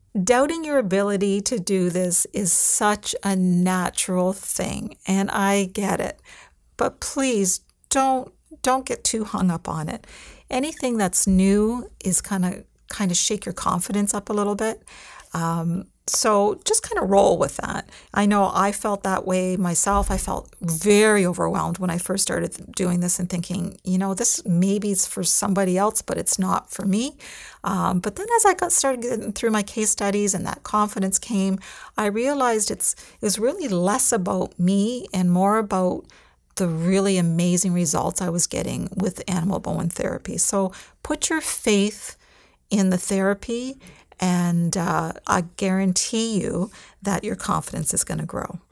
Doubting your ability to do this is such a natural thing, and I get it. But please don't get too hung up on it. Anything that's new is kind of shake your confidence up a little bit. So just kind of roll with that. I know I felt that way myself. I felt very overwhelmed when I first started doing this and thinking, this maybe it's for somebody else, but it's not for me. But then as I got started getting through my case studies and that confidence came, I realized it was really less about me and more about the really amazing results I was getting with animal bone therapy. So put your faith in the therapy, and I guarantee you that your confidence is going to grow.